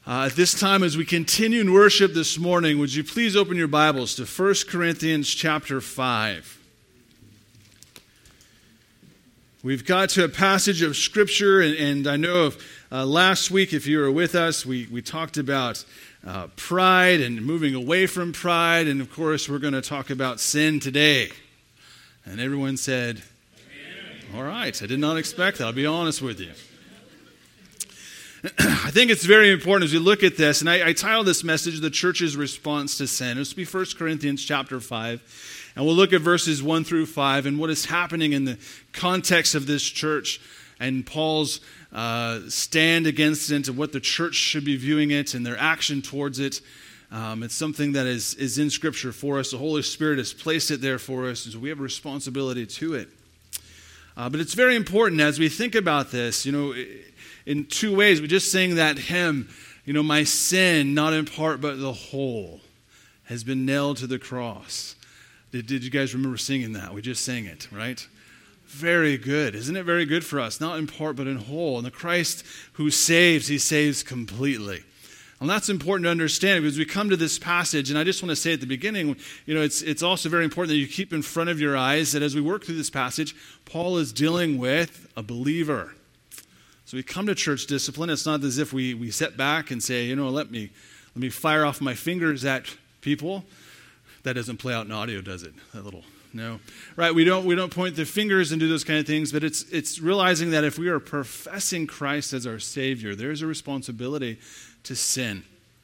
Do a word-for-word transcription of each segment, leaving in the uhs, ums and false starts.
Uh, at this time, as we continue in worship this morning, would you please open your Bibles to First Corinthians chapter five. We've got to a passage of Scripture, and, and I know of, uh, last week, if you were with us, we, we talked about uh, pride and moving away from pride, and of course, we're going to talk about sin today. And everyone said, Amen. All right, I did not expect that, I'll be honest with you. I think it's very important as we look at this, and I, I titled this message, The Church's Response to Sin. This will be First Corinthians chapter five, and we'll look at verses one through five and what is happening in the context of this church and Paul's uh, stand against it and what the church should be viewing it and their action towards it. Um, it's something that is, is in Scripture for us. The Holy Spirit has placed it there for us, and so we have a responsibility to it. Uh, but it's very important as we think about this, you know, in two ways. We just sang that hymn, you know, my sin, not in part but the whole, has been nailed to the cross. Did, did you guys remember singing that? We just sang it, right? Very good. Isn't it very good for us? Not in part but in whole. And the Christ who saves, he saves completely. And that's important to understand because we come to this passage, and I just want to say at the beginning, you know, it's it's also very important that you keep in front of your eyes that as we work through this passage, Paul is dealing with a believer. So we come to church discipline. It's not as if we, we sit back and say, you know, let me let me fire off my fingers at people. That doesn't play out in audio, does it? That little no, right? We don't we don't point the fingers and do those kind of things. But it's it's realizing that if we are professing Christ as our Savior, there is a responsibility to sin.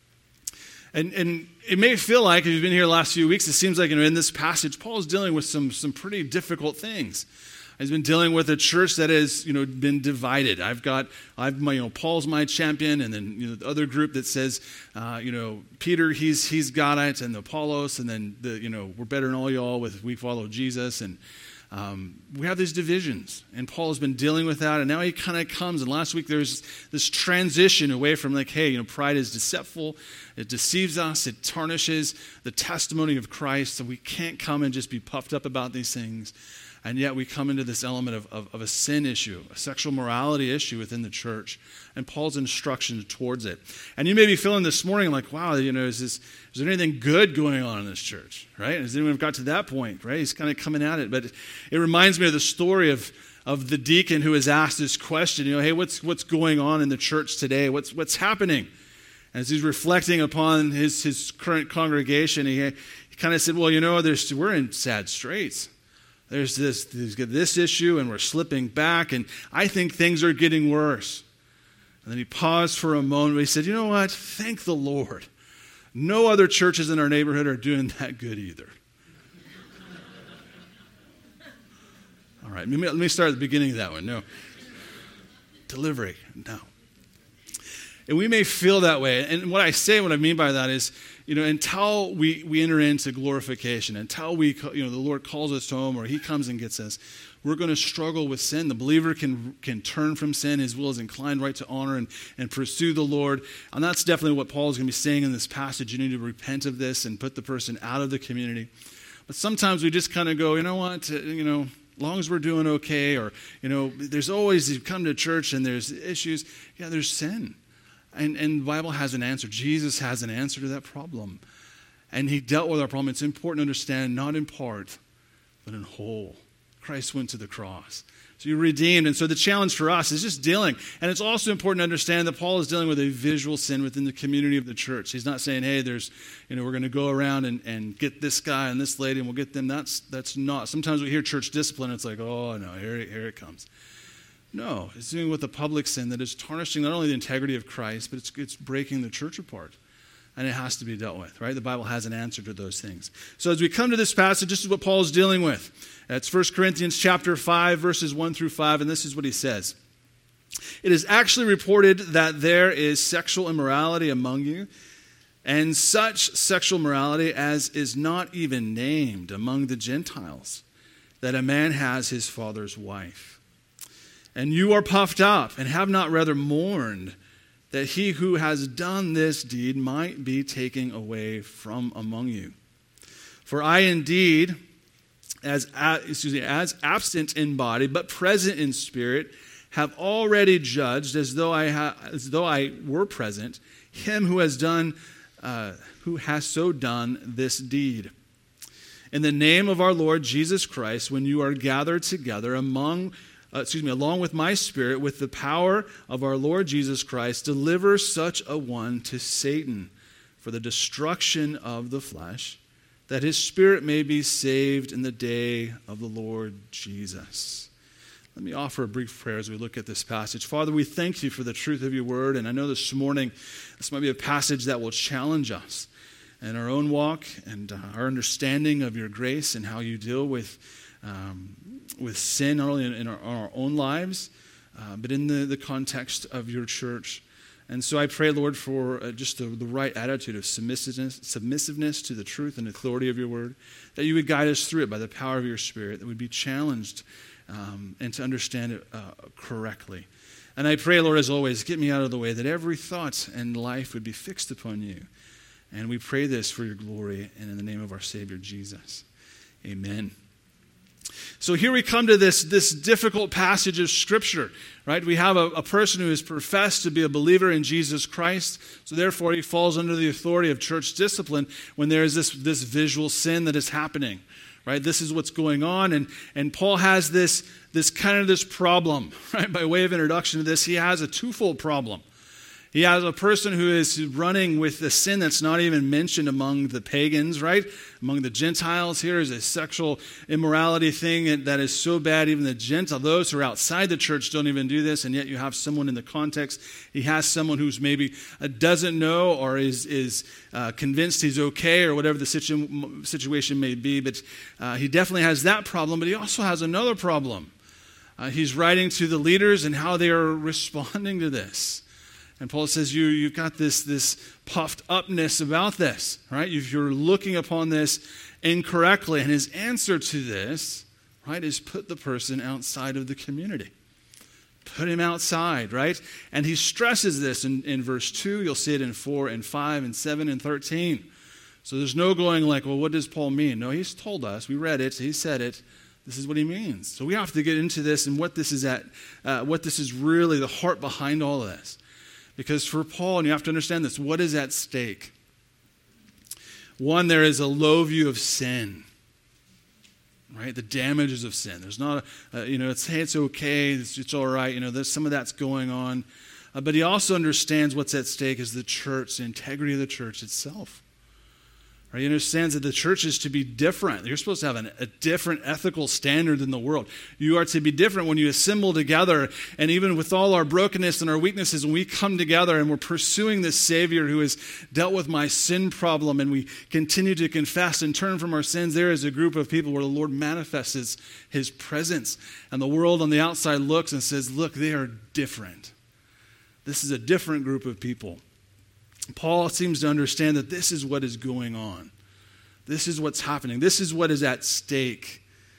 And and it may feel like, if you've been here the last few weeks, it seems like, you know, in this passage, Paul is dealing with some some pretty difficult things. He's been dealing with a church that has, you know, been divided. I've got, I've my, you know, Paul's my champion, and then, you know, the other group that says, uh, you know, Peter, he's he's got it, and the Apollos, and then the, you know, we're better than all y'all with we follow Jesus, and um, we have these divisions. And Paul has been dealing with that, and now he kind of comes. And last week there's this transition away from like, hey, you know, pride is deceitful, it deceives us, it tarnishes the testimony of Christ, so we can't come and just be puffed up about these things. And yet we come into this element of, of, of a sin issue, a sexual morality issue within the church, and Paul's instruction towards it. And you may be feeling this morning like, wow, you know, is this, is there anything good going on in this church, right? Has anyone got to that point, right? He's kind of coming at it. But it, it reminds me of the story of, of the deacon who was asked this question, you know, hey, what's what's going on in the church today? What's what's happening? As he's reflecting upon his, his current congregation, he, he kind of said, well, you know, there's we're in sad straits. There's this, there's this issue, and we're slipping back, and I think things are getting worse. And then he paused for a moment. He said, you know what? Thank the Lord. No other churches in our neighborhood are doing that good either. All right, let me, let me start at the beginning of that one. No. Delivery. No. And we may feel that way. And what I say, what I mean by that is, you know, until we, we enter into glorification, until we, you know, the Lord calls us home or he comes and gets us, we're going to struggle with sin. The believer can can turn from sin. His will is inclined right to honor and, and pursue the Lord. And that's definitely what Paul is going to be saying in this passage. You need to repent of this and put the person out of the community. But sometimes we just kind of go, you know what, you know, as long as we're doing okay, or, you know, there's always, you come to church and there's issues. Yeah, there's sin. And, and the Bible has an answer. Jesus has an answer to that problem. And he dealt with our problem. It's important to understand, not in part, but in whole. Christ went to the cross. So you're redeemed. And so the challenge for us is just dealing. And it's also important to understand that Paul is dealing with a visual sin within the community of the church. He's not saying, hey, there's, you know, we're going to go around and, and get this guy and this lady and we'll get them. That's that's not. Sometimes we hear church discipline. It's like, oh, no, here, here it comes. No, it's dealing with a public sin that is tarnishing not only the integrity of Christ, but it's, it's breaking the church apart. And it has to be dealt with, right? The Bible has an answer to those things. So as we come to this passage, this is what Paul is dealing with. It's First Corinthians chapter five, verses one through five, and this is what he says. It is actually reported that there is sexual immorality among you, and such sexual morality as is not even named among the Gentiles, that a man has his father's wife. And you are puffed up, and have not rather mourned that he who has done this deed might be taken away from among you. For I indeed, as excuse me, as absent in body, but present in spirit, have already judged, as though I ha- as though I were present, him who has done, uh, who has so done this deed. In the name of our Lord Jesus Christ, when you are gathered together among, uh, excuse me, along with my spirit, with the power of our Lord Jesus Christ, deliver such a one to Satan for the destruction of the flesh, that his spirit may be saved in the day of the Lord Jesus. Let me offer a brief prayer as we look at this passage. Father, we thank you for the truth of your word, and I know this morning this might be a passage that will challenge us in our own walk and uh, our understanding of your grace and how you deal with um, with sin, not only in, in, our, in our own lives, uh, but in the, the context of your church. And so I pray, Lord, for uh, just the, the right attitude of submissiveness, submissiveness to the truth and authority of your word, that you would guide us through it by the power of your Spirit, that we'd be challenged um, and to understand it uh, correctly. And I pray, Lord, as always, get me out of the way, that every thought and life would be fixed upon you. And we pray this for your glory and in the name of our Savior, Jesus. Amen. So here we come to this, this difficult passage of Scripture, right? We have a, a person who has professed to be a believer in Jesus Christ, so therefore he falls under the authority of church discipline when there is this, this visual sin that is happening, right? This is what's going on, and, and Paul has this, this kind of this problem, right? By way of introduction to this, he has a twofold problem. He has a person who is running with a sin that's not even mentioned among the pagans, right? Among the Gentiles, here is a sexual immorality thing that is so bad, even the Gentiles, those who are outside the church don't even do this, and yet you have someone in the context. He has someone who's maybe uh, doesn't know or is, is uh, convinced he's okay or whatever the situ- situation may be, but uh, he definitely has that problem, but he also has another problem. Uh, he's writing to the leaders and how they are responding to this. And Paul says, you, you've got this, this puffed upness about this, right? You're looking upon this incorrectly. And his answer to this, right, is put the person outside of the community. Put him outside, right? And he stresses this in, in verse two. You'll see it in four and five and seven and thirteen. So there's no going like, well, what does Paul mean? No, he's told us. We read it. He said it. This is what he means. So we have to get into this and what this is at, uh, what this is really the heart behind all of this. Because for Paul, and you have to understand this, what is at stake? One, there is a low view of sin, right? The damages of sin. There's not, a, uh, you know, it's, hey, it's okay, it's, it's all right, you know, there's some of that's going on. Uh, but he also understands what's at stake is the church, the integrity of the church itself. Right? He understands that the church is to be different. You're supposed to have an, a different ethical standard than the world. You are to be different when you assemble together. And even with all our brokenness and our weaknesses, when we come together and we're pursuing this Savior who has dealt with my sin problem and we continue to confess and turn from our sins, there is a group of people where the Lord manifests his, his presence. And the world on the outside looks and says, look, they are different. This is a different group of people. Paul seems to understand that this is what is going on. This is what's happening. This is what is at stake.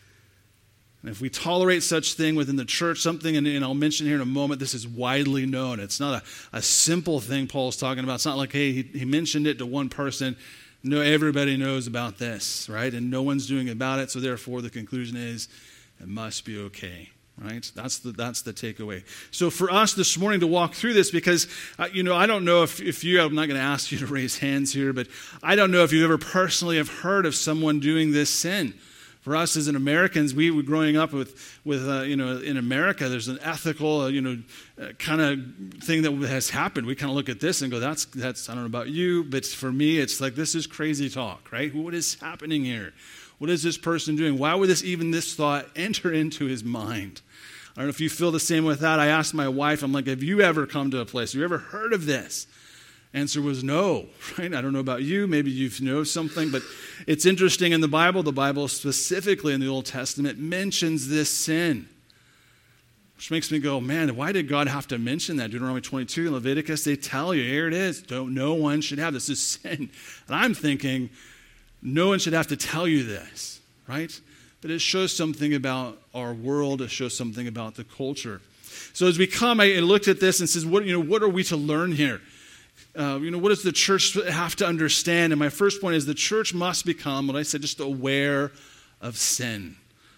And if we tolerate such thing within the church, something, and, and I'll mention here in a moment, this is widely known. It's not a, a simple thing Paul's talking about. It's not like, hey, he, he mentioned it to one person. No, everybody knows about this, right? And no one's doing about it, so therefore the conclusion is it must be okay. Right? That's the that's the takeaway. So for us this morning to walk through this, because, uh, you know, I don't know if, if you, I'm not going to ask you to raise hands here, but I don't know if you ever personally have heard of someone doing this sin. For us as an Americans, we were growing up with, with uh, you know, in America, there's an ethical, uh, you know, uh, kind of thing that has happened. We kind of look at this and go, that's, that's, I don't know about you, but for me, it's like, this is crazy talk, right? What is happening here? What is this person doing? Why would this even this thought enter into his mind? I don't know if you feel the same with that. I asked my wife, I'm like, have you ever come to a place? Have you ever heard of this? Answer was no, right? I don't know about you. Maybe you know something, but it's interesting in the Bible. The Bible specifically in the Old Testament mentions this sin, which makes me go, man, why did God have to mention that? Deuteronomy twenty-two, Leviticus, they tell you, here it is. Don't, no one should have this. This is sin. And I'm thinking, no one should have to tell you this, right? But it shows something about our world. It shows something about the culture. So as we come, I looked at this and says, what, you know, what are we to learn here? Uh, you know, what does the church have to understand? And my first point is the church must become, what I said, just aware of sin.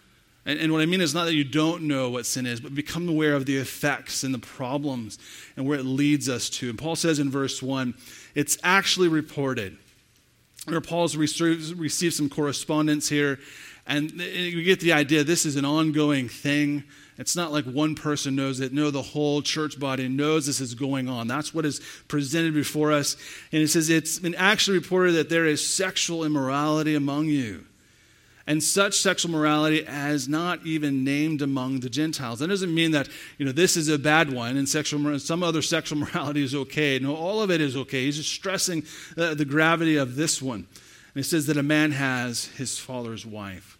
And, and what I mean is not that you don't know what sin is, but become aware of the effects and the problems and where it leads us to. And Paul says in verse one, it's actually reported. Where Paul's received, received some correspondence here, and you get the idea this is an ongoing thing. It's not like one person knows it. No, the whole church body knows this is going on. That's what is presented before us. And it says it's been actually reported that there is sexual immorality among you. And such sexual morality as not even named among the Gentiles. That doesn't mean that, you know, this is a bad one and sexual some other sexual morality is okay. No, all of it is okay. He's just stressing uh, the gravity of this one. And he says that a man has his father's wife.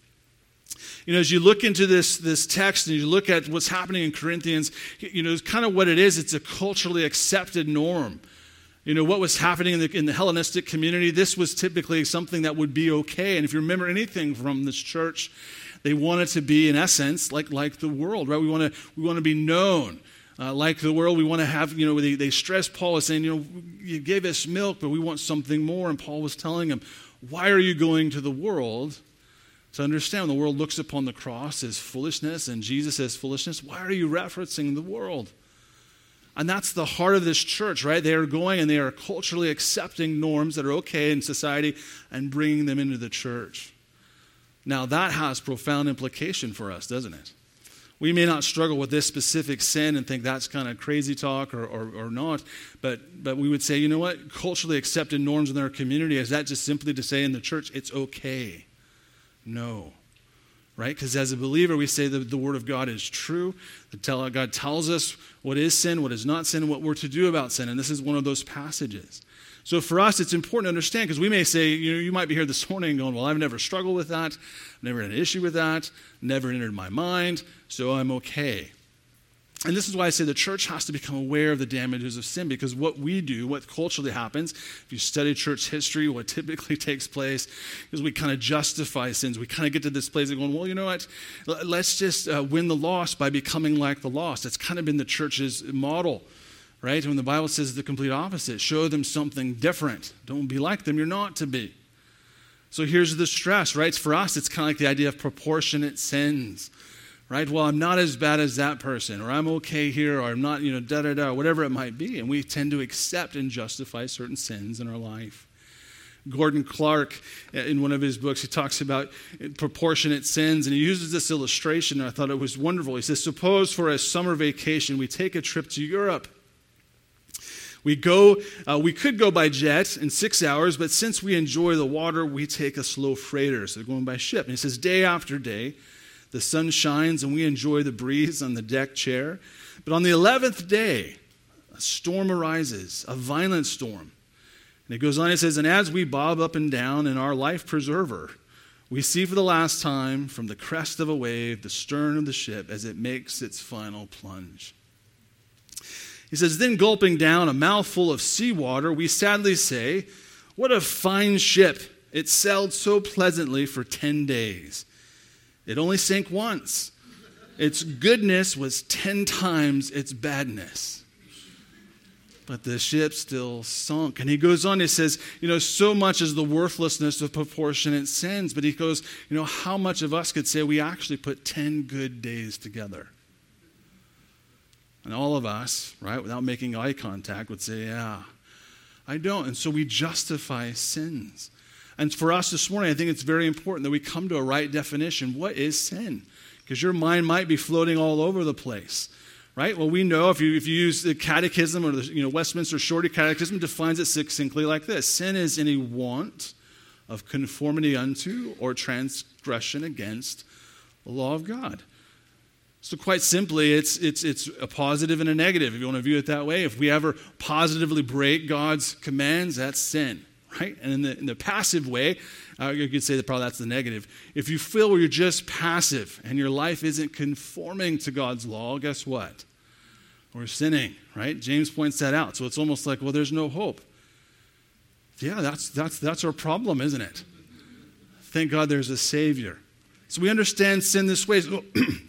You know, as you look into this, this text and you look at what's happening in Corinthians, you know, it's kind of what it is. It's a culturally accepted norm. You know, what was happening in the, in the Hellenistic community, this was typically something that would be okay. And if you remember anything from this church, they wanted to be, in essence, like, like the world, right? We want to we want to be known uh, like the world. We want to have, you know, they, they stress Paul as saying, you know, you gave us milk, but we want something more. And Paul was telling him, why are you going to the world? To understand, when the world looks upon the cross as foolishness and Jesus as foolishness, why are you referencing the world? And that's the heart of this church, right? They are going and they are culturally accepting norms that are okay in society and bringing them into the church. Now, that has profound implication for us, doesn't it? We may not struggle with this specific sin and think that's kind of crazy talk or, or, or not, but, but we would say, you know what? Culturally accepted norms in our community, is that just simply to say in the church, it's okay? No. Right? Because as a believer, we say that the Word of God is true. That God tells us what is sin, what is not sin, and what we're to do about sin. And this is one of those passages. So for us, it's important to understand, because we may say, you know, you might be here this morning going, well, I've never struggled with that. I've never had an issue with that. Never entered my mind, so I'm okay. And this is why I say the church has to become aware of the damages of sin, because what we do, what culturally happens, if you study church history, what typically takes place is we kind of justify sins. We kind of get to this place of going, well, you know what, let's just uh, win the lost by becoming like the lost. That's kind of been the church's model, right? When the Bible says the complete opposite, show them something different. Don't be like them, you're not to be. So here's the stress, right? For us, it's kind of like the idea of proportionate sins. Right? Well, I'm not as bad as that person, or I'm okay here, or I'm not, you know, da-da-da, whatever it might be. And we tend to accept and justify certain sins in our life. Gordon Clark, in one of his books, he talks about proportionate sins, and he uses this illustration, and I thought it was wonderful. He says, suppose for a summer vacation we take a trip to Europe. We go, uh, we could go by jet in six hours, but since we enjoy the water, we take a slow freighter, so going by ship. And he says, day after day, the sun shines and we enjoy the breeze on the deck chair. But on the eleventh day, a storm arises, a violent storm. And it goes on, it says, and as we bob up and down in our life preserver, we see for the last time from the crest of a wave the stern of the ship as it makes its final plunge. He says, then gulping down a mouthful of seawater, we sadly say, what a fine ship. It sailed so pleasantly for ten days. It only sank once. Its goodness was ten times its badness. But the ship still sunk. And he goes on, he says, you know, so much is the worthlessness of proportionate sins. But he goes, you know, how much of us could say we actually put ten good days together? And all of us, right, without making eye contact, would say, yeah, I don't. And so we justify sins. And for us this morning, I think it's very important that we come to a right definition. What is sin? Because your mind might be floating all over the place, right? Well, we know if you if you use the Catechism or the you know Westminster Shorter Catechism, defines it succinctly like this: sin is any want of conformity unto or transgression against the law of God. So quite simply, it's it's it's a positive and a negative, if you want to view it that way. If we ever positively break God's commands, that's sin. Right? And in the, in the passive way, uh, you could say that probably that's the negative. If you feel where you're just passive and your life isn't conforming to God's law, guess what? We're sinning, right? James points that out. So it's almost like, well, there's no hope. Yeah, that's that's that's our problem, isn't it? Thank God there's a Savior. So we understand sin this way.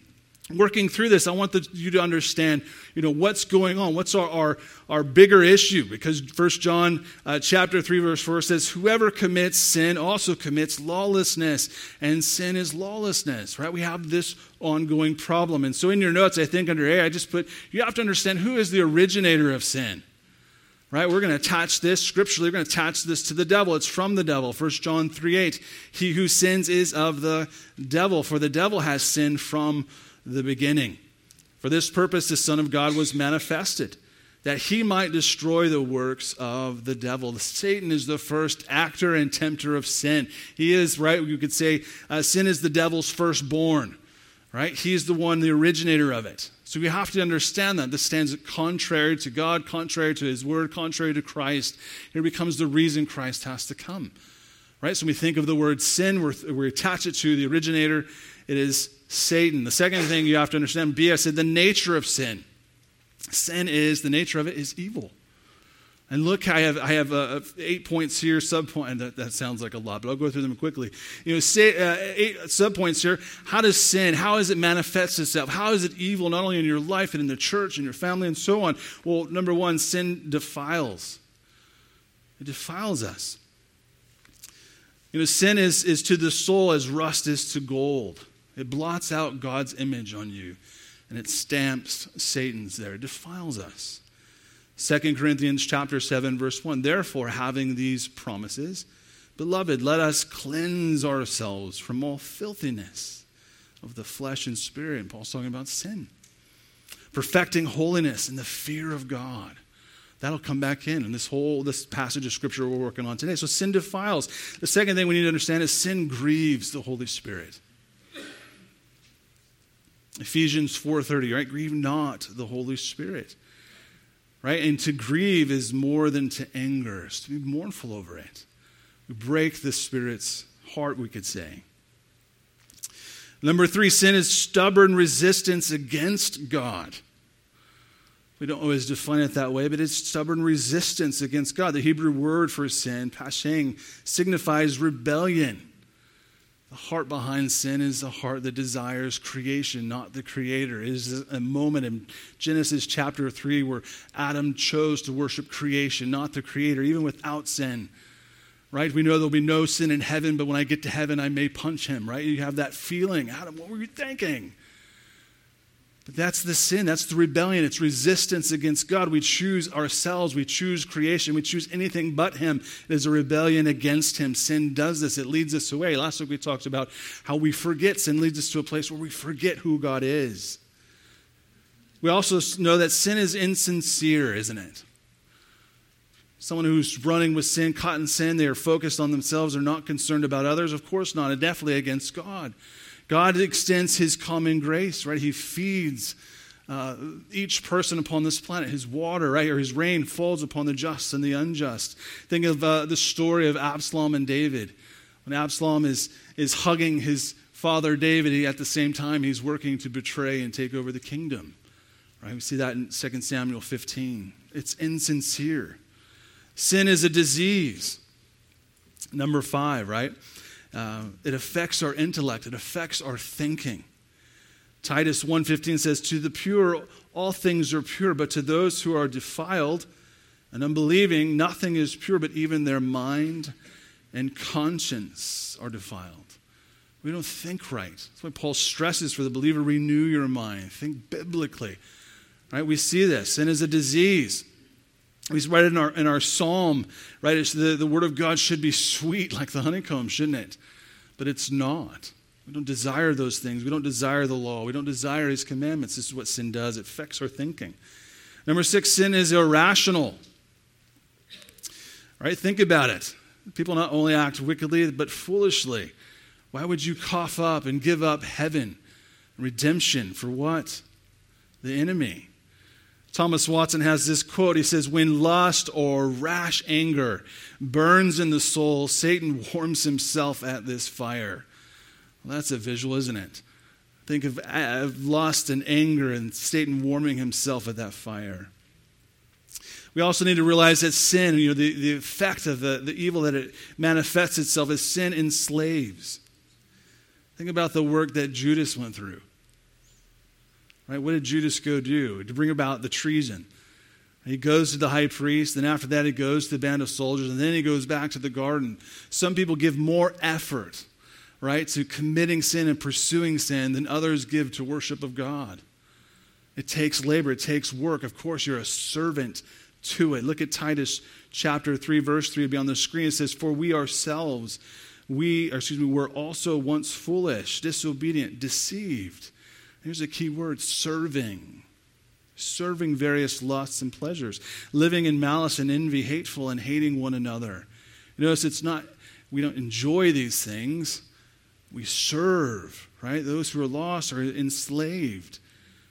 working through this, I want the, you to understand, you know, what's going on. What's our, our, our bigger issue? Because First John uh, chapter three, verse four says, whoever commits sin also commits lawlessness, and sin is lawlessness, right? We have this ongoing problem. And so in your notes, I think under A, I just put, you have to understand who is the originator of sin. Right, we're going to attach this scripturally. We're going to attach this to the devil. It's from the devil. First John three eight. He who sins is of the devil, for the devil has sinned from the beginning. For this purpose the Son of God was manifested, that he might destroy the works of the devil. Satan is the first actor and tempter of sin. He is, right, you could say, uh, sin is the devil's firstborn. Right? He's the one, the originator of it. So we have to understand that. This stands contrary to God, contrary to his word, contrary to Christ. Here becomes the reason Christ has to come. Right? So when we think of the word sin, we're, we attach it to the originator. It is Satan. The second thing you have to understand, B, I said the nature of sin. Sin is, the nature of it is evil. And look, I have I have uh, eight points here, subpoint. That, that sounds like a lot, but I'll go through them quickly. You know, say, uh, eight subpoints here. How does sin? How does it manifest itself? How is it evil not only in your life and in the church and your family and so on? Well, number one, sin defiles. It defiles us. You know, sin is is to the soul as rust is to gold. It blots out God's image on you, and it stamps Satan's there. It defiles us. Second Corinthians chapter seven, verse one, therefore, having these promises, beloved, let us cleanse ourselves from all filthiness of the flesh and spirit. And Paul's talking about sin. Perfecting holiness in the fear of God. That'll come back in in this whole this passage of Scripture we're working on today. So sin defiles. The second thing we need to understand is sin grieves the Holy Spirit. Ephesians four thirty, right? Grieve not the Holy Spirit. Right? And to grieve is more than to anger. It's to be mournful over it. We break the Spirit's heart, we could say. Number three, sin is stubborn resistance against God. We don't always define it that way, but it's stubborn resistance against God. The Hebrew word for sin, pasheng, signifies rebellion. The heart behind sin is the heart that desires creation, not the Creator. It is a moment in Genesis chapter three where Adam chose to worship creation, not the Creator, even without sin. Right? We know there'll be no sin in heaven, but when I get to heaven, I may punch him. Right? You have that feeling. Adam, what were you thinking? But that's the sin. That's the rebellion. It's resistance against God. We choose ourselves. We choose creation. We choose anything but Him. It is a rebellion against Him. Sin does this. It leads us away. Last week we talked about how we forget. Sin leads us to a place where we forget who God is. We also know that sin is insincere, isn't it? Someone who's running with sin, caught in sin, they are focused on themselves, they're not concerned about others. Of course not, and definitely against God. God extends His common grace, right? He feeds uh, each person upon this planet. His water, right, or His rain falls upon the just and the unjust. Think of uh, the story of Absalom and David. When Absalom is, is hugging his father David, he, at the same time he's working to betray and take over the kingdom. Right? We see that in Second Samuel fifteen. It's insincere. Sin is a disease. Number five, right? Uh, it affects our intellect. It affects our thinking. Titus one fifteen says, to the pure, all things are pure, but to those who are defiled and unbelieving, nothing is pure, but even their mind and conscience are defiled. We don't think right. That's why Paul stresses for the believer, renew your mind. Think biblically. Right? We see this. Sin is a disease. We read it in our, in our psalm, right? It's the, the word of God should be sweet like the honeycomb, shouldn't it? But it's not. We don't desire those things. We don't desire the law. We don't desire His commandments. This is what sin does. It affects our thinking. Number six, sin is irrational. Right? Think about it. People not only act wickedly, but foolishly. Why would you cough up and give up heaven, redemption for what? The enemy. Thomas Watson has this quote. He says, when lust or rash anger burns in the soul, Satan warms himself at this fire. Well, that's a visual, isn't it? Think of, of lust and anger and Satan warming himself at that fire. We also need to realize that sin, you know, the, the effect of the, the evil that it manifests itself as sin enslaves. Think about the work that Judas went through. Right? What did Judas go do? To bring about the treason. He goes to the high priest, then after that he goes to the band of soldiers, and then he goes back to the garden. Some people give more effort, right, to committing sin and pursuing sin than others give to worship of God. It takes labor, it takes work. Of course, you're a servant to it. Look at Titus chapter three, verse three. It'll be on the screen. It says, "For we ourselves, we, or excuse me, were also once foolish, disobedient, deceived." Here's a key word, serving. Serving various lusts and pleasures, living in malice and envy, hateful and hating one another. You notice it's not, we don't enjoy these things. We serve, right? Those who are lost are enslaved.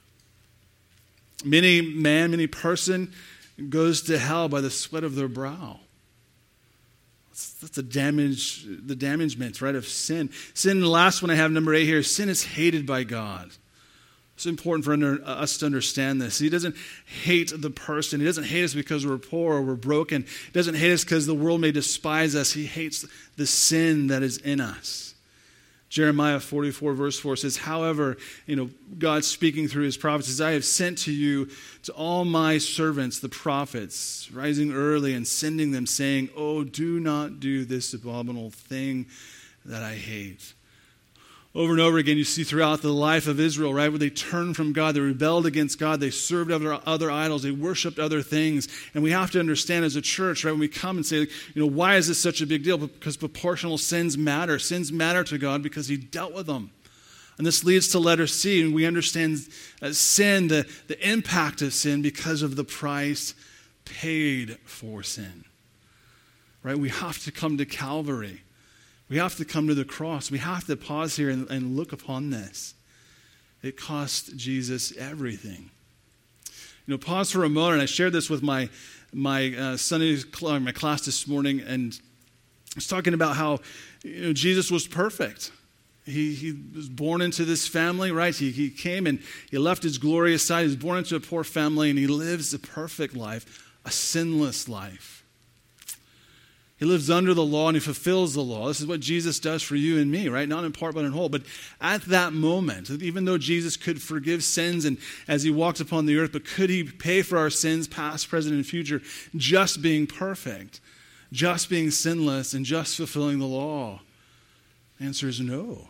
Many man, many person goes to hell by the sweat of their brow. That's, that's the damage, the damagement, right, of sin. Sin, the last one I have, number eight here, sin is hated by God. It's important for under, uh, us to understand this. He doesn't hate the person. He doesn't hate us because we're poor or we're broken. He doesn't hate us because the world may despise us. He hates the sin that is in us. Jeremiah forty-four verse four says, "However, you know, God speaking through his prophets says, I have sent to you to all my servants, the prophets, rising early and sending them, saying, oh, do not do this abominable thing that I hate." Over and over again, you see throughout the life of Israel, right, where they turned from God, they rebelled against God, they served other, other idols, they worshiped other things. And we have to understand as a church, right, when we come and say, you know, why is this such a big deal? Because proportional sins matter. Sins matter to God because he dealt with them. And this leads to letter C, and we understand uh, sin, the, the impact of sin because of the price paid for sin. Right? We have to come to Calvary. We have to come to the cross. We have to pause here and, and look upon this. It cost Jesus everything. You know, pause for a moment. I shared this with my my uh, Sunday my class this morning, and I was talking about how, you know, Jesus was perfect. He he was born into this family, right? He he came and he left his glorious side. He was born into a poor family, and he lives a perfect life, a sinless life. He lives under the law and he fulfills the law. This is what Jesus does for you and me, right? Not in part but in whole. But at that moment, even though Jesus could forgive sins and as he walked upon the earth, but could he pay for our sins, past, present, and future, just being perfect, just being sinless, and just fulfilling the law? The answer is no.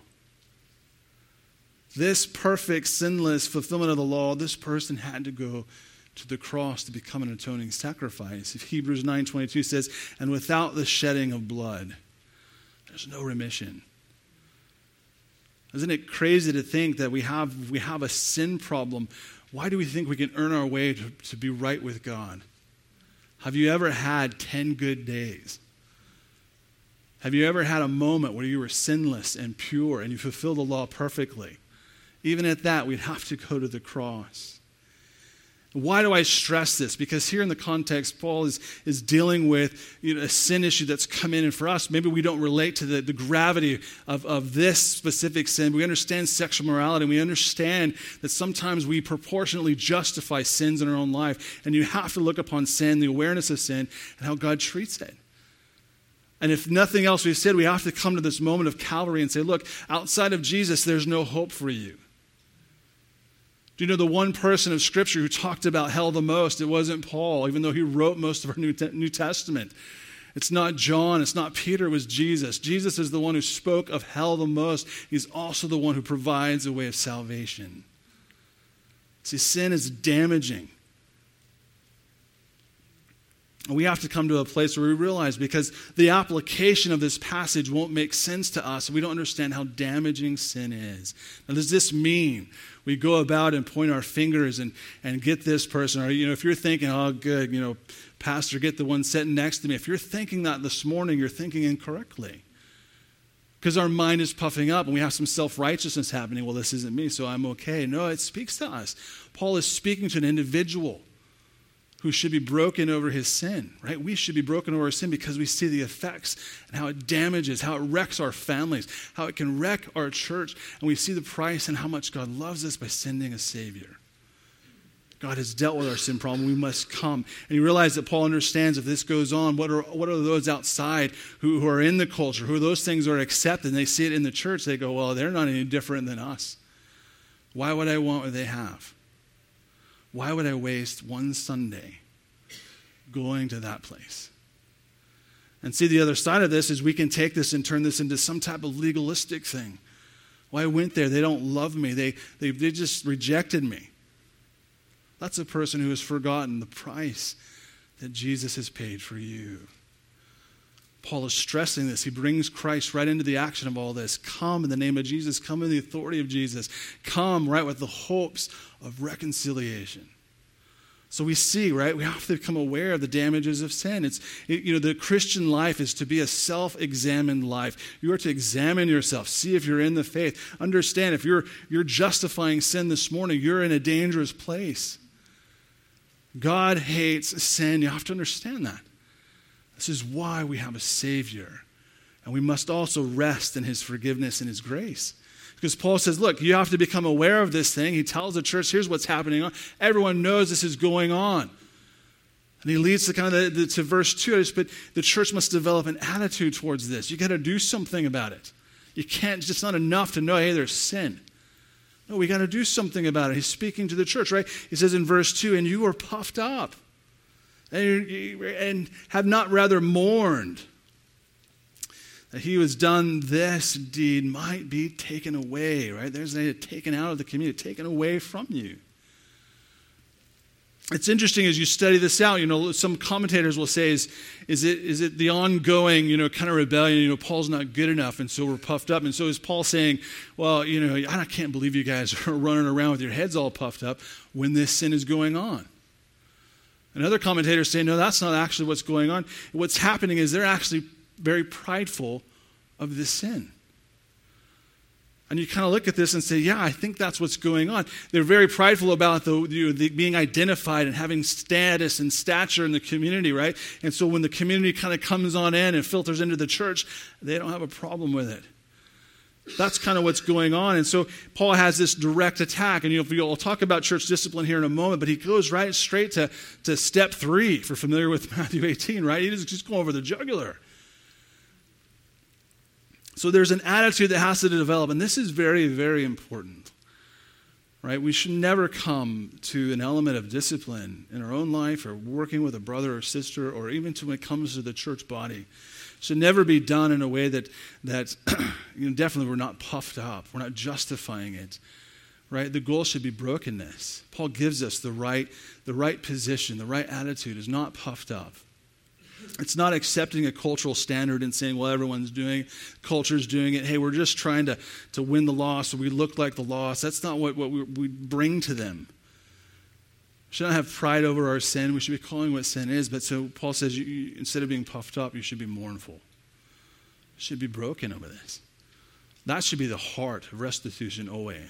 This perfect, sinless fulfillment of the law, this person had to go to the cross to become an atoning sacrifice. If Hebrews nine twenty-two says, "And without the shedding of blood, there's no remission." Isn't it crazy to think that we have we have a sin problem? Why do we think we can earn our way to, to be right with God? Have you ever had ten good days? Have you ever had a moment where you were sinless and pure and you fulfilled the law perfectly? Even at that, we'd have to go to the cross. Why do I stress this? Because here in the context, Paul is, is dealing with, you know, a sin issue that's come in. And for us, maybe we don't relate to the, the gravity of, of this specific sin. But we understand sexual morality. And we understand that sometimes we proportionately justify sins in our own life. And you have to look upon sin, the awareness of sin, and how God treats it. And if nothing else we've said, we have to come to this moment of Calvary and say, look, outside of Jesus, there's no hope for you. Do you know the one person of Scripture who talked about hell the most? It wasn't Paul, even though he wrote most of our New, New Testament. It's not John, it's not Peter, it was Jesus. Jesus is the one who spoke of hell the most. He's also the one who provides a way of salvation. See, sin is damaging. We have to come to a place where we realize, because the application of this passage won't make sense to us, we don't understand how damaging sin is. Now, does this mean we go about and point our fingers and, and get this person? Or, you know, if you're thinking, oh, good, you know, Pastor, get the one sitting next to me. If you're thinking that this morning, you're thinking incorrectly. Because our mind is puffing up and we have some self-righteousness happening. Well, this isn't me, so I'm okay. No, it speaks to us. Paul is speaking to an individual who should be broken over his sin, right? We should be broken over our sin because we see the effects and how it damages, how it wrecks our families, how it can wreck our church, and we see the price and how much God loves us by sending a Savior. God has dealt with our sin problem. We must come. And you realize that Paul understands if this goes on, what are what are those outside who, who are in the culture, who those things are accepted, and they see it in the church, they go, well, they're not any different than us. Why would I want what they have? Why would I waste one Sunday going to that place? And see, the other side of this is we can take this and turn this into some type of legalistic thing. Well, I went there. They don't love me. They, they, they just rejected me. That's a person who has forgotten the price that Jesus has paid for you. Paul is stressing this. He brings Christ right into the action of all this. Come in the name of Jesus. Come in the authority of Jesus. Come, right, with the hopes of reconciliation. So we see, right, we have to become aware of the damages of sin. It's, it, you know, the Christian life is to be a self-examined life. You are to examine yourself, see if you're in the faith. Understand, if you're, you're justifying sin this morning, you're in a dangerous place. God hates sin. You have to understand that. This is why we have a Savior. And we must also rest in his forgiveness and his grace. Because Paul says, look, you have to become aware of this thing. He tells the church, here's what's happening on. Everyone knows this is going on. And he leads to kind of the, the, to verse two, but the church must develop an attitude towards this. You got to do something about it. You can't, it's just not enough to know, hey, there's sin. No, we got to do something about it. He's speaking to the church, right? He says in verse two, and you are puffed up and, and have not rather mourned that he who has done this deed might be taken away, right? There's a taken out of the community, taken away from you. It's interesting as you study this out, you know, some commentators will say, is, is it is it the ongoing, you know, kind of rebellion, you know, Paul's not good enough, and so we're puffed up. And so is Paul saying, well, you know, I can't believe you guys are running around with your heads all puffed up when this sin is going on. And other commentators say, no, that's not actually what's going on. What's happening is they're actually very prideful of this sin. And you kind of look at this and say, yeah, I think that's what's going on. They're very prideful about the, you know, the being identified and having status and stature in the community, right? And so when the community kind of comes on in and filters into the church, they don't have a problem with it. That's kind of what's going on. And so Paul has this direct attack. And you know, we'll talk about church discipline here in a moment, but he goes right straight to, to step three, if you're familiar with Matthew eighteen, right? He doesn't just go over the jugular. So there's an attitude that has to develop, and this is very, very important, right? We should never come to an element of discipline in our own life or working with a brother or sister or even to when it comes to the church body. It should never be done in a way that, that you know, definitely we're not puffed up. We're not justifying it, right? The goal should be brokenness. Paul gives us the right, the right position, the right attitude is not puffed up. It's not accepting a cultural standard and saying, well, everyone's doing it, culture's doing it. Hey, we're just trying to, to win the loss, so we look like the loss. That's not what, what we, we bring to them. We should not have pride over our sin. We should be calling what sin is. But so Paul says, you, you, instead of being puffed up, you should be mournful. You should be broken over this. That should be the heart of restitution always.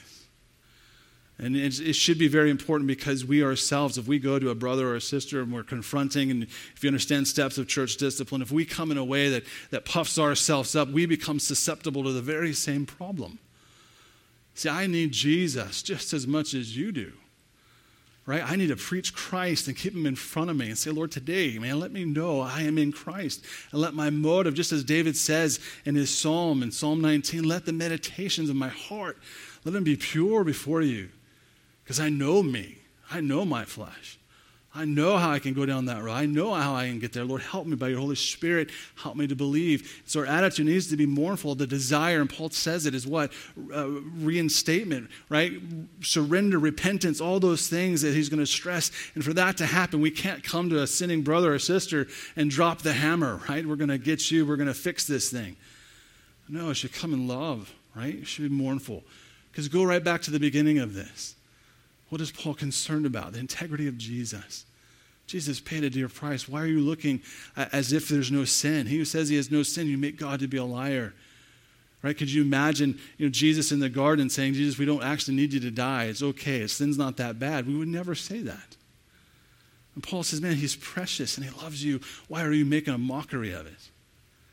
And it should be very important because we ourselves, if we go to a brother or a sister and we're confronting, and if you understand steps of church discipline, if we come in a way that, that puffs ourselves up, we become susceptible to the very same problem. See, I need Jesus just as much as you do, right? I need to preach Christ and keep him in front of me and say, Lord, today, man, let me know I am in Christ. And let my motive, just as David says in his psalm, in Psalm nineteen, let the meditations of my heart, let them be pure before you. Because I know me. I know my flesh. I know how I can go down that road. I know how I can get there. Lord, help me by your Holy Spirit. Help me to believe. So our attitude needs to be mournful. The desire, and Paul says it, is what? Uh, reinstatement, right? Surrender, repentance, all those things that he's going to stress. And for that to happen, we can't come to a sinning brother or sister and drop the hammer, right? We're going to get you. We're going to fix this thing. No, it should come in love, right? It should be mournful. Because go right back to the beginning of this. What is Paul concerned about? The integrity of Jesus. Jesus paid a dear price. Why are you looking as if there's no sin? He who says he has no sin, you make God to be a liar. Right? Could you imagine, you know, Jesus in the garden saying, Jesus, we don't actually need you to die. It's okay. Sin's not that bad. We would never say that. And Paul says, man, he's precious and he loves you. Why are you making a mockery of it?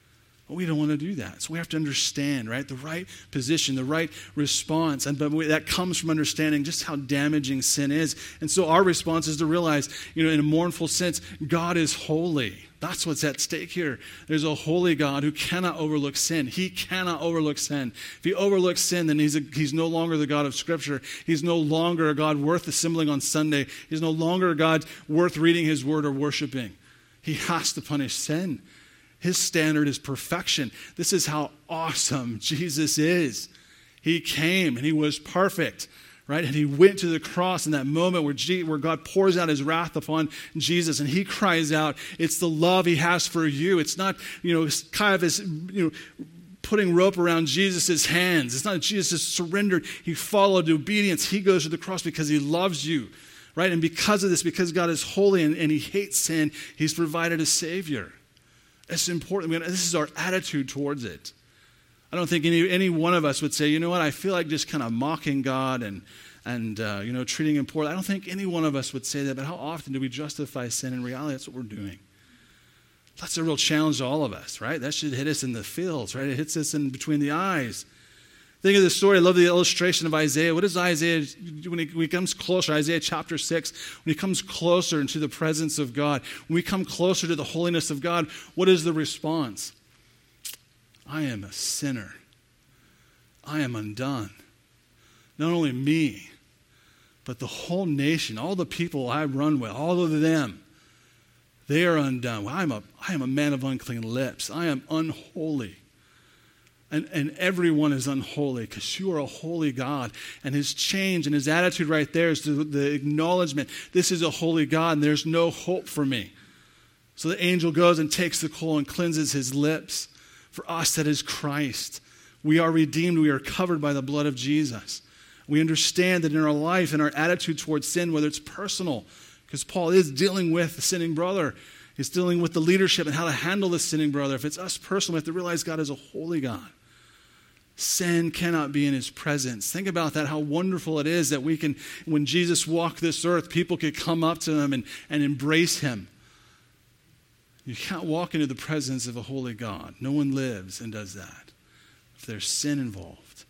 But we don't want to do that. So we have to understand, right, the right position, the right response. And but we, that comes from understanding just how damaging sin is. And so our response is to realize, you know, in a mournful sense, God is holy. That's what's at stake here. There's a holy God who cannot overlook sin. He cannot overlook sin. If he overlooks sin, then he's, a, he's no longer the God of Scripture. He's no longer a God worth assembling on Sunday. He's no longer a God worth reading his word or worshiping. He has to punish sin. His standard is perfection. This is how awesome Jesus is. He came and he was perfect, right? And he went to the cross in that moment where, G- where God pours out his wrath upon Jesus, and he cries out, it's the love he has for you. It's not, you know, kind of this, you know, putting rope around Jesus' hands. It's not Jesus surrendered. He followed obedience. He goes to the cross because he loves you, right? And because of this, because God is holy and, and he hates sin, he's provided a Savior. It's important. This is our attitude towards it. I don't think any any one of us would say, you know what, I feel like just kind of mocking God and, and uh, you know, treating him poorly. I don't think any one of us would say that, but how often do we justify sin? In reality, that's what we're doing. That's a real challenge to all of us, right? That should hit us in the feels, right? It hits us in between the eyes. Think of the story. I love the illustration of Isaiah. What does Isaiah, when he, when he comes closer, Isaiah chapter six, when he comes closer into the presence of God, when we come closer to the holiness of God, what is the response? I am a sinner. I am undone. Not only me, but the whole nation, all the people I run with, all of them, they are undone. Well, I'm a, I am a man of unclean lips. I am unholy. And, and everyone is unholy because you are a holy God. And his change and his attitude right there is the, the acknowledgement, this is a holy God and there's no hope for me. So the angel goes and takes the coal and cleanses his lips. For us, that is Christ. We are redeemed. We are covered by the blood of Jesus. We understand that in our life and our attitude towards sin, whether it's personal, because Paul is dealing with the sinning brother, he's dealing with the leadership and how to handle the sinning brother. If it's us personally, we have to realize God is a holy God. Sin cannot be in his presence. Think about that, how wonderful it is that we can, when Jesus walked this earth, people could come up to him and, and embrace him. You can't walk into the presence of a holy God. No one lives and does that if there's sin involved.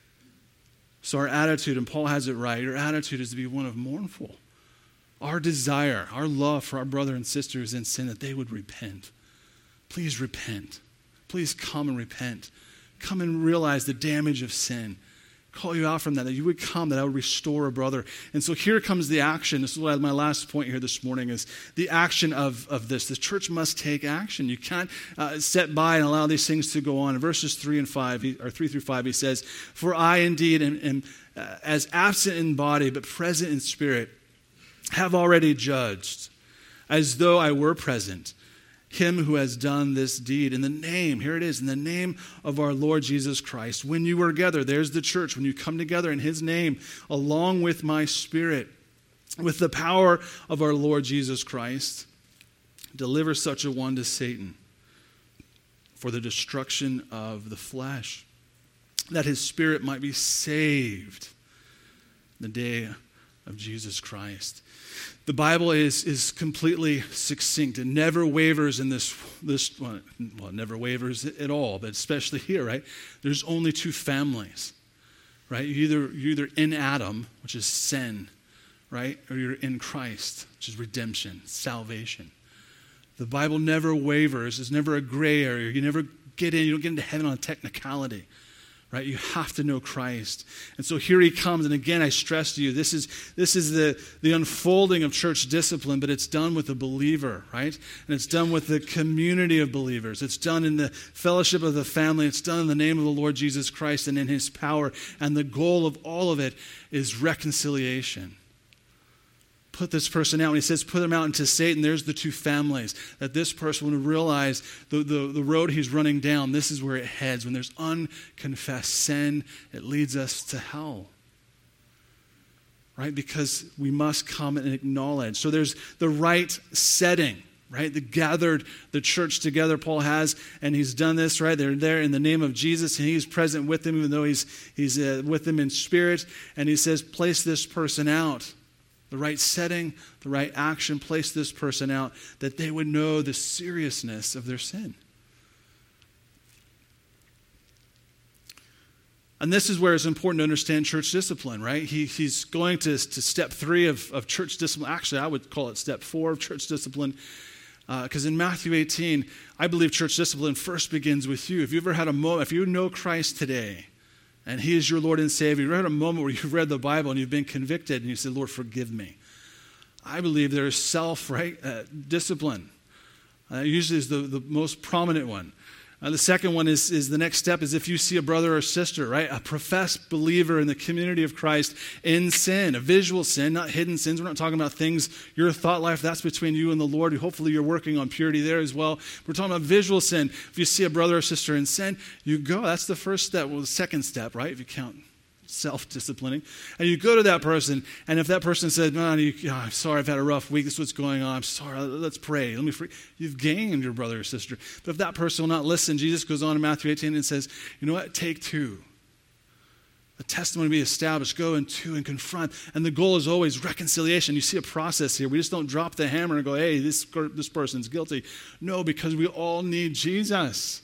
So our attitude, and Paul has it right, our attitude is to be one of mournful. Our desire, our love for our brother and sisters in sin, that they would repent. Please repent. Please come and repent. Come and realize the damage of sin. Call you out from that, that you would come, that I would restore a brother. And so here comes the action. This is what my last point here this morning is the action of, of this. The church must take action. You can't uh, sit by and allow these things to go on. In verses three and five, he, or three through five, he says, "For I indeed am, am uh, as absent in body, but present in spirit, have already judged, as though I were present, him who has done this deed in the name," here it is, "in the name of our Lord Jesus Christ. When you were gathered," there's the church, "when you come together in his name, along with my spirit, with the power of our Lord Jesus Christ, deliver such a one to Satan for the destruction of the flesh, that his spirit might be saved the day of Jesus Christ." The Bible is, is completely succinct. It never wavers in this, this well, it never wavers at all, but especially here, right? There's only two families, right? You're either, you're either in Adam, which is sin, right? Or you're in Christ, which is redemption, salvation. The Bible never wavers. There's never a gray area. You never get in, you don't get into heaven on a technicality. Right? You have to know Christ. And so here he comes. And again, I stress to you, this is this is the, the unfolding of church discipline, but it's done with a believer, right? And it's done with the community of believers. It's done in the fellowship of the family. It's done in the name of the Lord Jesus Christ and in his power. And the goal of all of it is reconciliation. Put this person out. When he says put them out into Satan, there's the two families. That this person would realize the, the, the road he's running down, this is where it heads. When there's unconfessed sin, it leads us to hell. Right? Because we must come and acknowledge. So there's the right setting, right? The gathered, the church together Paul has, and he's done this, right? They're there in the name of Jesus, and he's present with them, even though he's, he's uh, with them in spirit. And he says, place this person out. The right setting, the right action, place this person out, that they would know the seriousness of their sin. And this is where it's important to understand church discipline, right? He, he's going to, to step three of, of church discipline. Actually, I would call it step four of church discipline. Because uh, in Matthew eighteen, I believe church discipline first begins with you. If you ever had a moment, if you know Christ today, and he is your Lord and Savior, you ever had a moment where you've read the Bible and you've been convicted and you said, Lord, forgive me. I believe there is self, right, uh, discipline. Uh, usually is the, the most prominent one. Uh, the second one is, is the next step is if you see a brother or sister, right, a professed believer in the community of Christ in sin, a visual sin, not hidden sins. We're not talking about things, your thought life, that's between you and the Lord. Hopefully you're working on purity there as well. We're talking about visual sin. If you see a brother or sister in sin, you go. That's the first step. Well, the second step, right, if you count self-disciplining. And you go to that person, and if that person says, man, you, oh, I'm sorry, I've had a rough week, this is what's going on, I'm sorry, let's pray, let me free. You've gained your brother or sister. But if that person will not listen, Jesus goes on in Matthew eighteen and says, you know what, take two. The testimony be established, go in two and confront. And the goal is always reconciliation. You see a process here. We just don't drop the hammer and go, hey, this, this person's guilty. No, because we all need Jesus.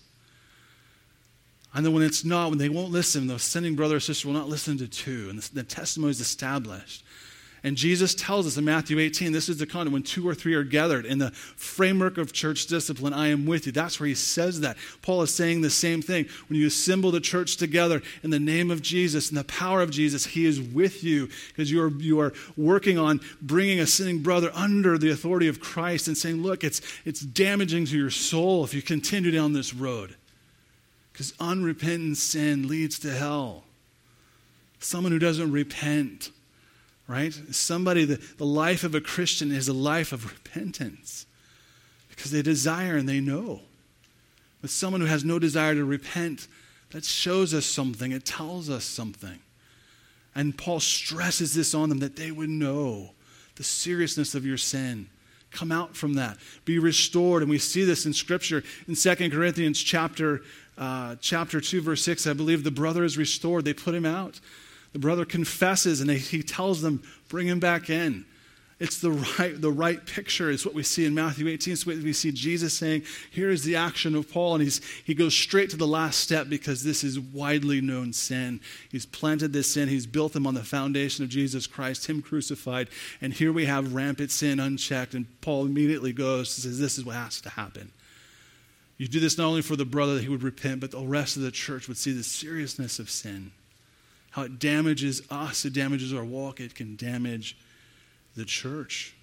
And then when it's not, when they won't listen, the sinning brother or sister will not listen to two. And the, the testimony is established. And Jesus tells us in Matthew eighteen, this is the content, when two or three are gathered in the framework of church discipline, I am with you. That's where he says that. Paul is saying the same thing. When you assemble the church together in the name of Jesus and the power of Jesus, he is with you because you are, you are working on bringing a sinning brother under the authority of Christ and saying, look, it's, it's damaging to your soul if you continue down this road. Because unrepentant sin leads to hell. Someone who doesn't repent, right? Somebody, the, the life of a Christian is a life of repentance. Because they desire and they know. But someone who has no desire to repent, that shows us something. It tells us something. And Paul stresses this on them, that they would know the seriousness of your sin. Come out from that. Be restored. And we see this in Scripture. In Second Corinthians chapter Uh, chapter two, verse six, I believe the brother is restored. They put him out. The brother confesses and they, he tells them, bring him back in. It's the right, the right picture. It's what we see in Matthew eighteen. It's what we see Jesus saying, here is the action of Paul. And he's, he goes straight to the last step because this is widely known sin. He's planted this sin. He's built them on the foundation of Jesus Christ, him crucified. And here we have rampant sin unchecked. And Paul immediately goes and says, this is what has to happen. You do this not only for the brother that he would repent, but the rest of the church would see the seriousness of sin. How it damages us, it damages our walk, it can damage the church.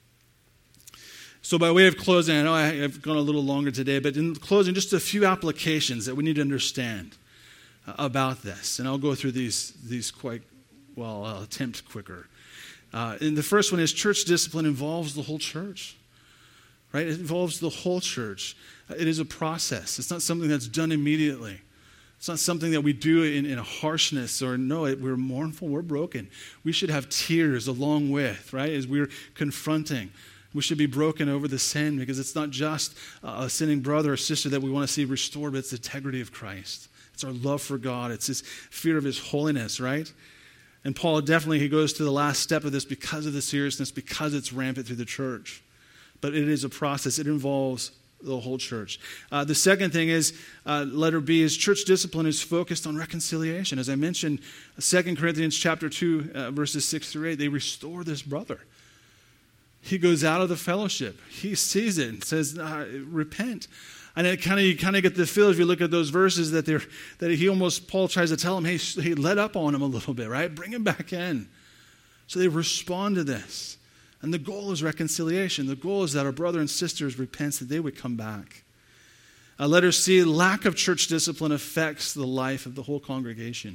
So by way of closing, I know I've gone a little longer today, but in closing, just a few applications that we need to understand about this. And I'll go through these, these quite, well, I'll attempt quicker. Uh, and the first one is church discipline involves the whole church. Right? It involves the whole church. It is a process. It's not something that's done immediately. It's not something that we do in, in a harshness or no, it, we're mournful, we're broken. We should have tears along with, right, as we're confronting. We should be broken over the sin because it's not just a sinning brother or sister that we want to see restored, but it's the integrity of Christ. It's our love for God. It's his fear of his holiness, right? And Paul definitely, he goes to the last step of this because of the seriousness, because it's rampant through the church. But it is a process. It involves the whole church. Uh, the second thing is, uh, letter B, is church discipline is focused on reconciliation. As I mentioned, Second Corinthians chapter two, uh, verses six through eight, they restore this brother. He goes out of the fellowship. He sees it and says, uh, repent. And it kind of you kind of get the feel if you look at those verses that they're that he almost Paul tries to tell him, hey, he let up on him a little bit, right? Bring him back in. So they respond to this. And the goal is reconciliation. The goal is that our brother and sisters repent, that they would come back. Uh, letter C, lack of church discipline affects the life of the whole congregation.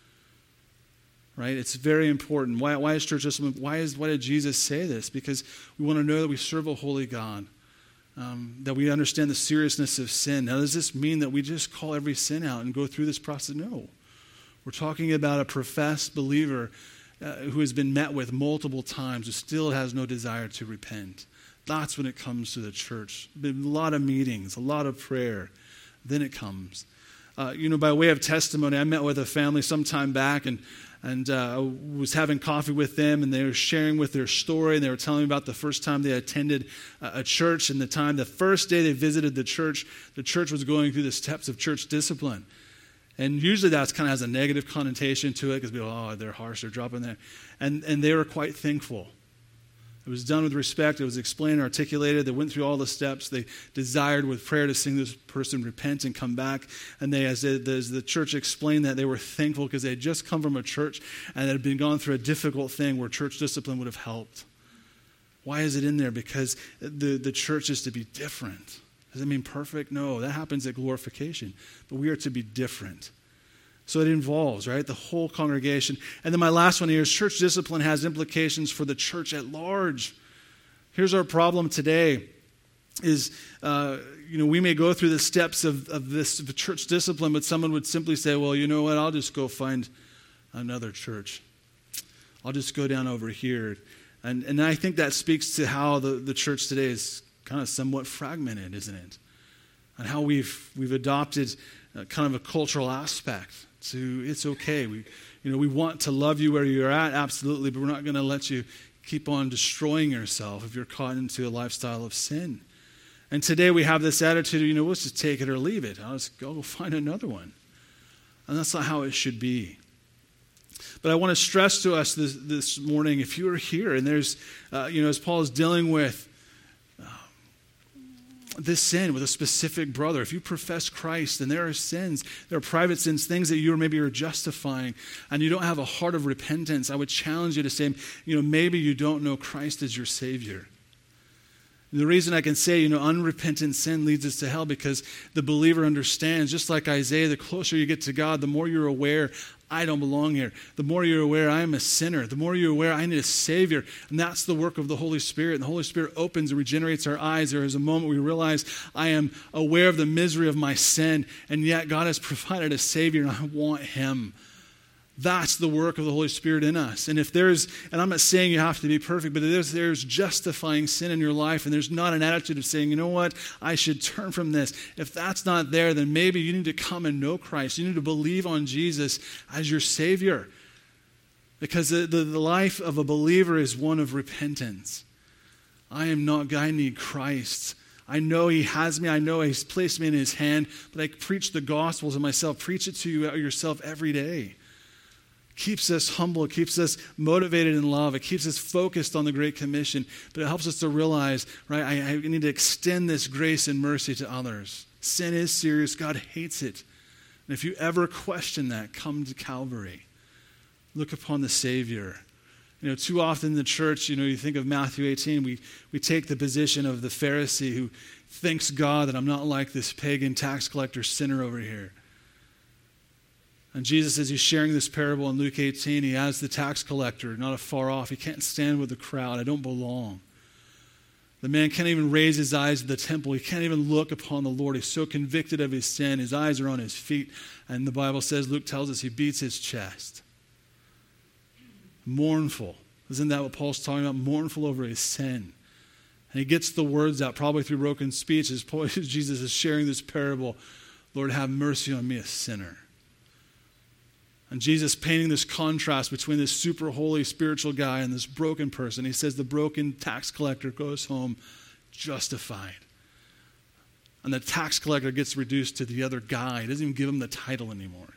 Right? It's very important. Why, why is church discipline? Why, is, why did Jesus say this? Because we want to know that we serve a holy God. Um, that we understand the seriousness of sin. Now, does this mean that we just call every sin out and go through this process? No. We're talking about a professed believer Uh, who has been met with multiple times, who still has no desire to repent. That's when it comes to the church. Been a lot of meetings, a lot of prayer. Then it comes. Uh, you know, by way of testimony, I met with a family some time back and and uh, was having coffee with them, and they were sharing with their story, and they were telling me about the first time they attended a, a church, and the time, the first day they visited the church, the church was going through the steps of church discipline. And usually that's kind of has a negative connotation to it because people, oh, they're harsh, they're dropping there. And, and they were quite thankful. It was done with respect. It was explained, articulated. They went through all the steps. They desired with prayer to see this person repent and come back. And they, as, they, as the church explained that, they were thankful because they had just come from a church and had been gone through a difficult thing where church discipline would have helped. Why is it in there? Because the, the church is to be different. Does it mean perfect? No, that happens at glorification. But we are to be different. So it involves, right, the whole congregation. And then my last one here is church discipline has implications for the church at large. Here's our problem today is, uh, you know, we may go through the steps of, of this of church discipline, but someone would simply say, well, you know what, I'll just go find another church. I'll just go down over here. And, and I think that speaks to how the, the church today is kind of somewhat fragmented, isn't it? And how we've we've adopted uh, kind of a cultural aspect to it's okay. We, you know, we want to love you where you're at, absolutely, but we're not going to let you keep on destroying yourself if you're caught into a lifestyle of sin. And today we have this attitude, you know, let's just take it or leave it. I'll just go find another one. And that's not how it should be. But I want to stress to us this, this morning, if you are here and there's, uh, you know, as Paul is dealing with uh, this sin with a specific brother, if you profess Christ and there are sins, there are private sins, things that you or maybe are justifying, and you don't have a heart of repentance, I would challenge you to say, you know, maybe you don't know Christ as your Savior. And the reason I can say, you know, unrepentant sin leads us to hell because the believer understands, just like Isaiah, the closer you get to God, the more you're aware, I don't belong here. The more you're aware, I am a sinner. The more you're aware, I need a Savior. And that's the work of the Holy Spirit. And the Holy Spirit opens and regenerates our eyes. There is a moment we realize I am aware of the misery of my sin, and yet God has provided a Savior, and I want Him. That's the work of the Holy Spirit in us. And if there's, and I'm not saying you have to be perfect, but if there's, there's justifying sin in your life and there's not an attitude of saying, you know what, I should turn from this. If that's not there, then maybe you need to come and know Christ. You need to believe on Jesus as your Savior. Because the, the, the life of a believer is one of repentance. I am not, I need Christ. I know He has me. I know He's placed me in His hand, but I preach the gospel to myself. Preach it to you yourself every day. Keeps us humble, it keeps us motivated in love, it keeps us focused on the Great Commission, but it helps us to realize, right, I, I need to extend this grace and mercy to others. Sin is serious, God hates it. And if you ever question that, come to Calvary. Look upon the Savior. You know, too often in the church, you know, you think of Matthew eighteen, we, we take the position of the Pharisee who thanks God that I'm not like this pagan tax collector sinner over here. And Jesus, as he's sharing this parable in Luke eighteen, he has the tax collector not afar off. He can't stand with the crowd. I don't belong. The man can't even raise his eyes to the temple. He can't even look upon the Lord. He's so convicted of his sin. His eyes are on his feet. And the Bible says, Luke tells us, he beats his chest. Mournful. Isn't that what Paul's talking about? Mournful over his sin. And he gets the words out, probably through broken speech, as Jesus is sharing this parable. Lord, have mercy on me, a sinner. And Jesus painting this contrast between this super holy spiritual guy and this broken person. He says the broken tax collector goes home justified. And the tax collector gets reduced to the other guy. He doesn't even give him the title anymore.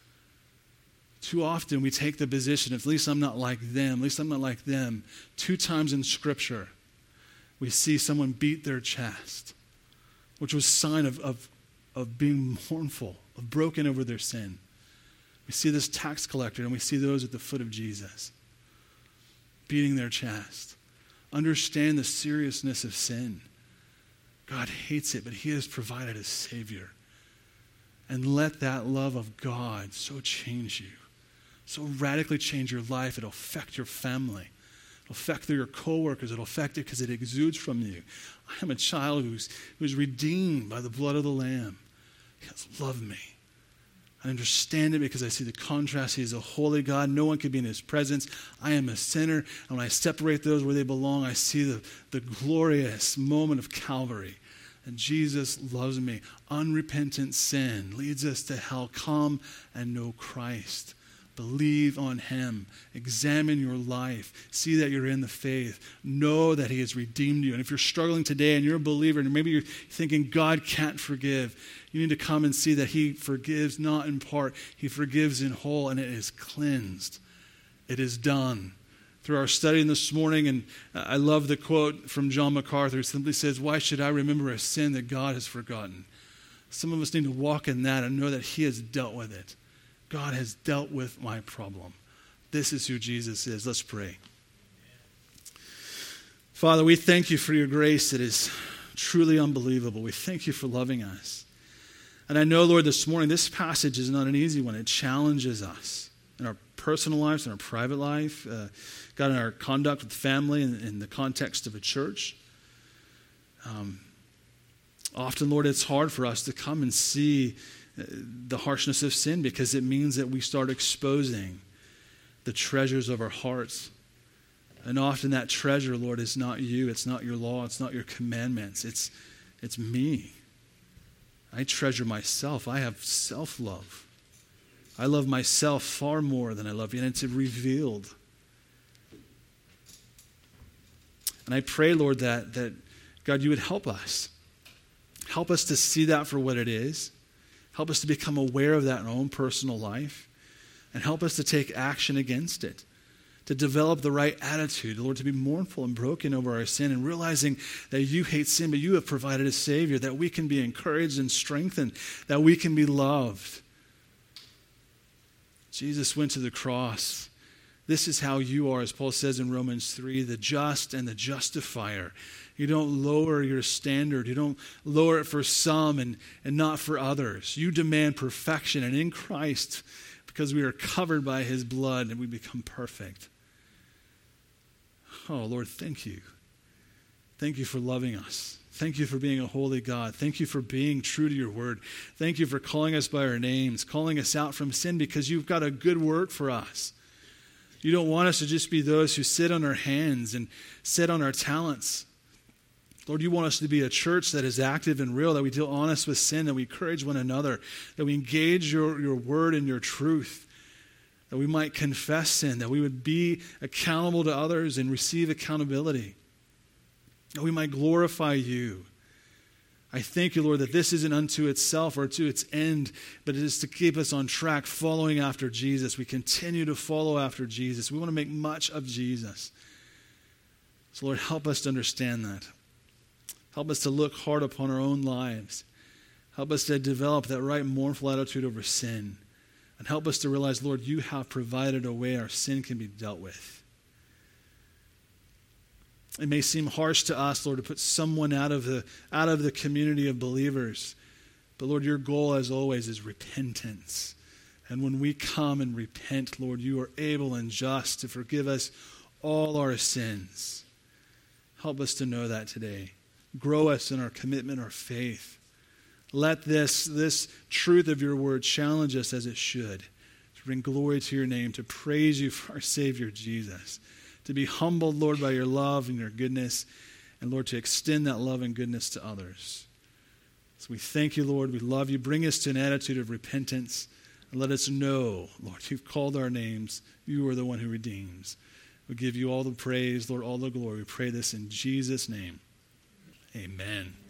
Too often we take the position, at least I'm not like them, at least I'm not like them. Two times in Scripture, we see someone beat their chest, which was a sign of, of, of being mournful, of broken over their sin. We see this tax collector and we see those at the foot of Jesus beating their chest. Understand the seriousness of sin. God hates it, but He has provided a Savior. And let that love of God so change you, so radically change your life. It'll affect your family. It'll affect your coworkers. It'll affect it because it exudes from you. I am a child who's, who's redeemed by the blood of the Lamb. He has loved me. I understand it because I see the contrast. He is a holy God. No one can be in His presence. I am a sinner. And when I separate those where they belong, I see the, the glorious moment of Calvary. And Jesus loves me. Unrepentant sin leads us to hell. Come and know Christ. Believe on him. Examine your life. See that you're in the faith. Know that he has redeemed you. And if you're struggling today and you're a believer and maybe you're thinking God can't forgive, you need to come and see that he forgives not in part. He forgives in whole, and it is cleansed. It is done. Through our study this morning, and I love the quote from John MacArthur. It simply says, "Why should I remember a sin that God has forgotten?" Some of us need to walk in that and know that he has dealt with it. God has dealt with my problem. This is who Jesus is. Let's pray. Father, we thank you for your grace that is truly unbelievable. We thank you for loving us. And I know, Lord, this morning, this passage is not an easy one. It challenges us in our personal lives, in our private life, uh, God, in our conduct with family, and in, in the context of a church. Um, often, Lord, it's hard for us to come and see the harshness of sin, because it means that we start exposing the treasures of our hearts. And often that treasure, Lord, is not you. It's not your law. It's not your commandments. It's, it's me. I treasure myself. I have self-love. I love myself far more than I love you, and it's revealed. And I pray, Lord, that, that God, you would help us. Help us to see that for what it is. Help us to become aware of that in our own personal life, and help us to take action against it, to develop the right attitude, Lord, to be mournful and broken over our sin, and realizing that you hate sin, but you have provided a Savior, that we can be encouraged and strengthened, that we can be loved. Jesus went to the cross. This is how you are, as Paul says in Romans three, the just and the justifier. You don't lower your standard. You don't lower it for some and, and not for others. You demand perfection. And in Christ, because we are covered by his blood, and we become perfect. Oh, Lord, thank you. Thank you for loving us. Thank you for being a holy God. Thank you for being true to your word. Thank you for calling us by our names, calling us out from sin, because you've got a good word for us. You don't want us to just be those who sit on our hands and sit on our talents. Lord, you want us to be a church that is active and real, that we deal honest with sin, that we encourage one another, that we engage your, your word and your truth, that we might confess sin, that we would be accountable to others and receive accountability, that we might glorify you. I thank you, Lord, that this isn't unto itself or to its end, but it is to keep us on track, following after Jesus. We continue to follow after Jesus. We want to make much of Jesus. So, Lord, help us to understand that. Help us to look hard upon our own lives. Help us to develop that right mournful attitude over sin. And help us to realize, Lord, you have provided a way our sin can be dealt with. It may seem harsh to us, Lord, to put someone out of the, out of the community of believers. But Lord, your goal, as always, is repentance. And when we come and repent, Lord, you are able and just to forgive us all our sins. Help us to know that today. Grow us in our commitment, our faith. Let this, this truth of your word challenge us as it should, to bring glory to your name, to praise you for our Savior Jesus, to be humbled, Lord, by your love and your goodness, and Lord, to extend that love and goodness to others. So we thank you, Lord. We love you. Bring us to an attitude of repentance, and let us know, Lord, you've called our names. You are the one who redeems. We give you all the praise, Lord, all the glory. We pray this in Jesus' name. Amen.